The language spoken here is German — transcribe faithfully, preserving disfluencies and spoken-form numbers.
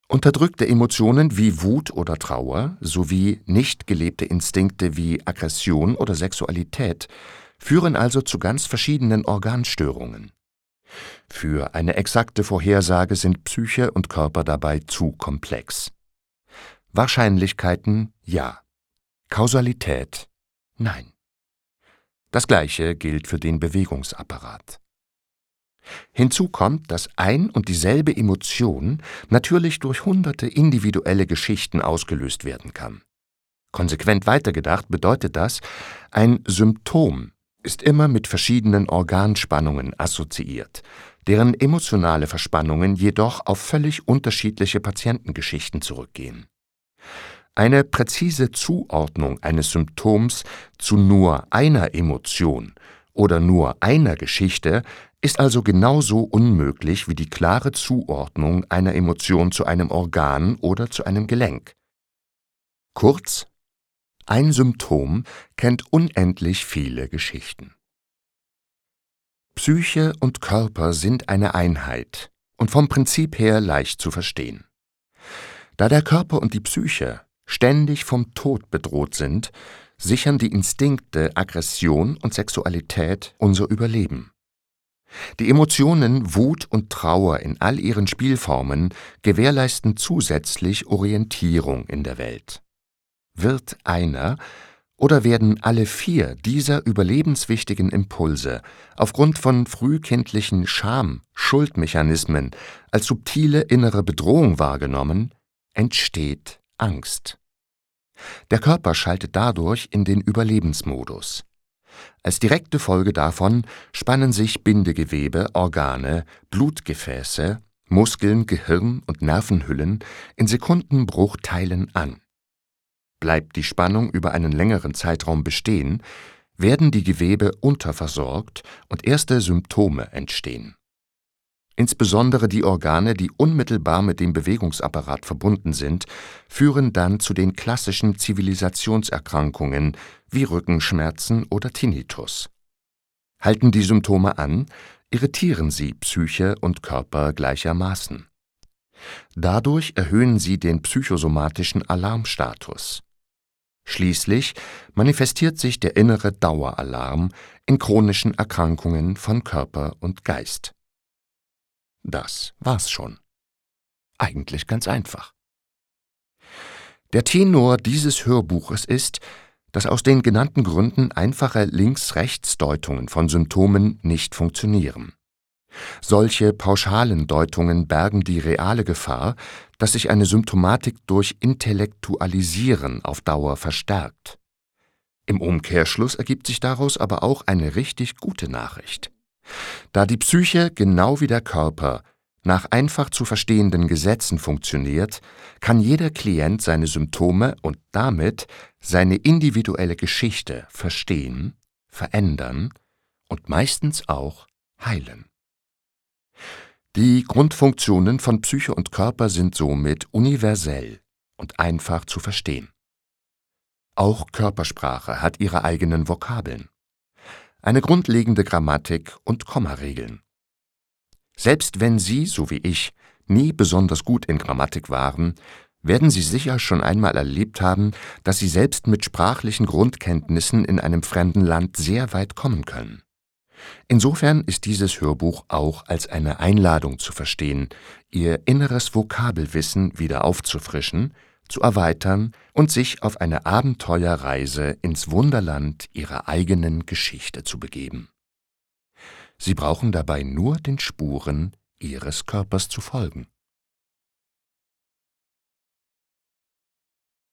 Unterdrückte Emotionen wie Wut oder Trauer sowie nicht gelebte Instinkte wie Aggression oder Sexualität führen also zu ganz verschiedenen Organstörungen. Für eine exakte Vorhersage sind Psyche und Körper dabei zu komplex. Wahrscheinlichkeiten ja, Kausalität nein. Das Gleiche gilt für den Bewegungsapparat. Hinzu kommt, dass ein und dieselbe Emotion natürlich durch hunderte individuelle Geschichten ausgelöst werden kann. Konsequent weitergedacht bedeutet das, ein Symptom ist immer mit verschiedenen Organspannungen assoziiert, deren emotionale Verspannungen jedoch auf völlig unterschiedliche Patientengeschichten zurückgehen. Eine präzise Zuordnung eines Symptoms zu nur einer Emotion oder nur einer Geschichte ist also genauso unmöglich wie die klare Zuordnung einer Emotion zu einem Organ oder zu einem Gelenk. Kurz, ein Symptom kennt unendlich viele Geschichten. Psyche und Körper sind eine Einheit und vom Prinzip her leicht zu verstehen. Da der Körper und die Psyche ständig vom Tod bedroht sind, sichern die Instinkte Aggression und Sexualität unser Überleben. Die Emotionen Wut und Trauer in all ihren Spielformen gewährleisten zusätzlich Orientierung in der Welt. Wird einer oder werden alle vier dieser überlebenswichtigen Impulse aufgrund von frühkindlichen Scham-, Schuldmechanismen als subtile innere Bedrohung wahrgenommen, entsteht Angst. Der Körper schaltet dadurch in den Überlebensmodus. Als direkte Folge davon spannen sich Bindegewebe, Organe, Blutgefäße, Muskeln, Gehirn und Nervenhüllen in Sekundenbruchteilen an. Bleibt die Spannung über einen längeren Zeitraum bestehen, werden die Gewebe unterversorgt und erste Symptome entstehen. Insbesondere die Organe, die unmittelbar mit dem Bewegungsapparat verbunden sind, führen dann zu den klassischen Zivilisationserkrankungen wie Rückenschmerzen oder Tinnitus. Halten die Symptome an, irritieren sie Psyche und Körper gleichermaßen. Dadurch erhöhen sie den psychosomatischen Alarmstatus. Schließlich manifestiert sich der innere Daueralarm in chronischen Erkrankungen von Körper und Geist. Das war's schon. Eigentlich ganz einfach. Der Tenor dieses Hörbuches ist, dass aus den genannten Gründen einfache Links-Rechts-Deutungen von Symptomen nicht funktionieren. Solche pauschalen Deutungen bergen die reale Gefahr, dass sich eine Symptomatik durch Intellektualisieren auf Dauer verstärkt. Im Umkehrschluss ergibt sich daraus aber auch eine richtig gute Nachricht. Da die Psyche genau wie der Körper nach einfach zu verstehenden Gesetzen funktioniert, kann jeder Klient seine Symptome und damit seine individuelle Geschichte verstehen, verändern und meistens auch heilen. Die Grundfunktionen von Psyche und Körper sind somit universell und einfach zu verstehen. Auch Körpersprache hat ihre eigenen Vokabeln, eine grundlegende Grammatik und Kommaregeln. Selbst wenn Sie, so wie ich, nie besonders gut in Grammatik waren, werden Sie sicher schon einmal erlebt haben, dass Sie selbst mit sprachlichen Grundkenntnissen in einem fremden Land sehr weit kommen können. Insofern ist dieses Hörbuch auch als eine Einladung zu verstehen, Ihr inneres Vokabelwissen wieder aufzufrischen, zu erweitern und sich auf eine Abenteuerreise ins Wunderland Ihrer eigenen Geschichte zu begeben. Sie brauchen dabei nur den Spuren Ihres Körpers zu folgen.